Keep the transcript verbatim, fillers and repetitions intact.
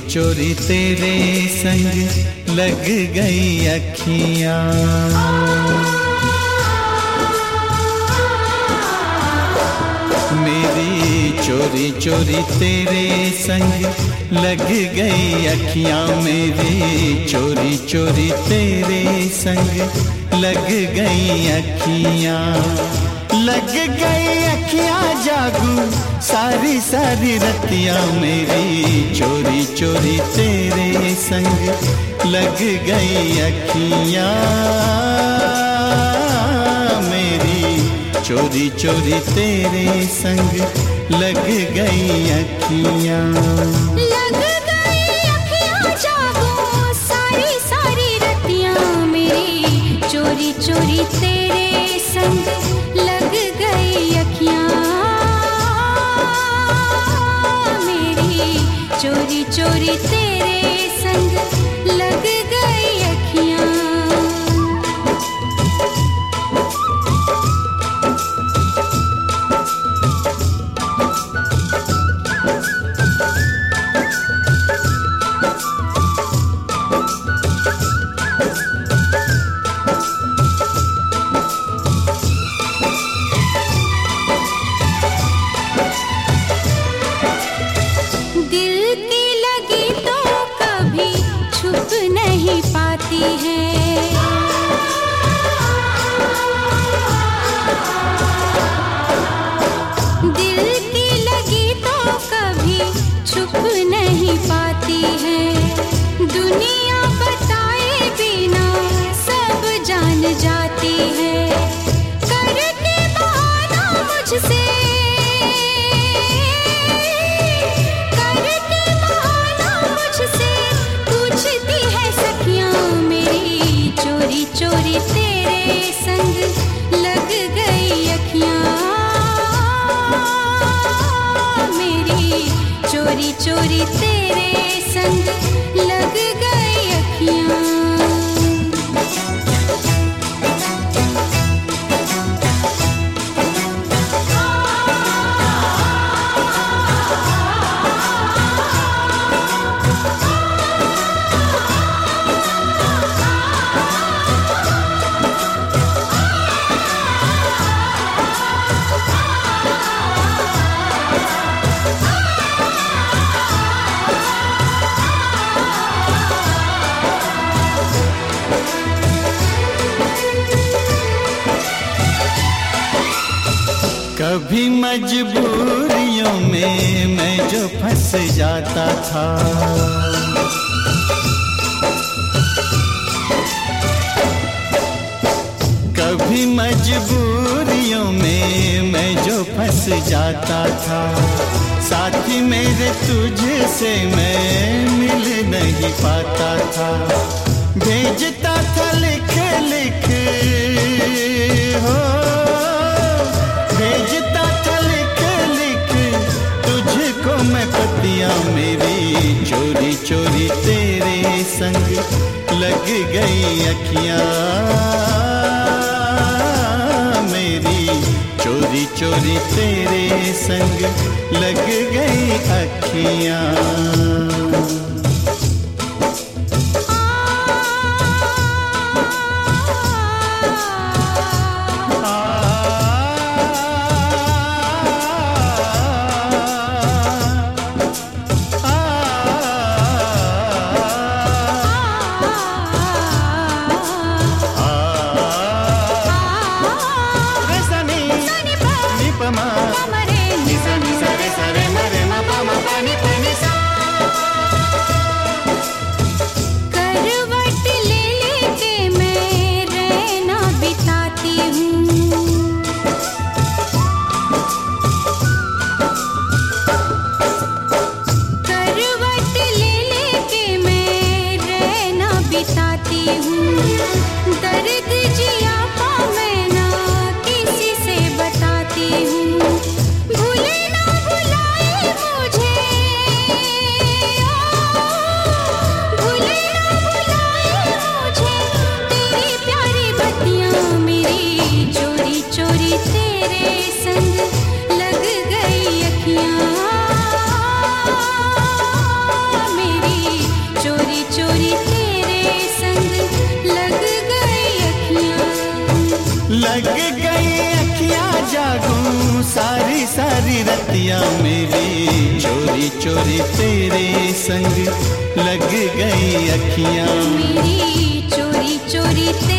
चोरी तेरे संग लग गई अखियां। मेरी चोरी चोरी तेरे संग लग गई अखियां। मेरी चोरी चोरी तेरे संग लग गई अखियां। लग गई अखियां जागू सारी सारी रतियां। मेरी चोरी चोरी तेरे संग लग गई अखियां। मेरी चोरी चोरी तेरे संग लग गई अखियां। लग गई अखियां जागो सारी सारी रतियां। मेरी चोरी चोरी तेरे संग लग गई अखियां। मेरी चोरी चोरी तेरे संग लग गई अखियां। नहीं पाती है दिल की लगी तो कभी छुप नहीं पाती है। दुनिया बताए बिना सब जान जाती है। करके बहाना मुझसे करके बहाना मुझसे पूछती है सखियां। मेरी चोरी चोरी तेरे संग लग गई अखियां। मेरी चोरी चोरी तेरे संग लग गई अखियां। कभी मजबूरियों में मैं जो फंस जाता था। कभी मजबूरियों में मैं जो फंस जाता था। साथी मेरे तुझसे मैं मिल नहीं पाता था। भेजता था लिख लिख हो भेजता था लिख लिख तुझको मैं पतियां। मेरी चोरी चोरी तेरे संग लग गई अखियां। मेरी चोरी चोरी तेरे संग लग गई अखियां। Ni sa ni sa re sa re ma re ma pa ma pa ni pa ni sa सारी रतियां मेरी चोरी चोरी तेरे संग लग गई अखियां। मेरी चोरी चोरी तेरे